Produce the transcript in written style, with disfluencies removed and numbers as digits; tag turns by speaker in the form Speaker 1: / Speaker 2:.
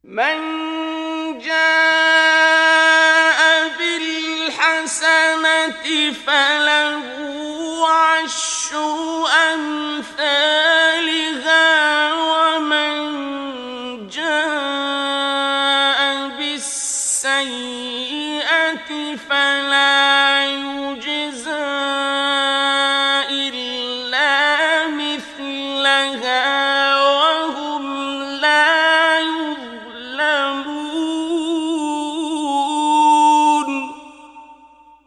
Speaker 1: من جاء بالحسنة فله عشر أمثالها ومن جاء بالسيئة فلا يجزى إلا مثلها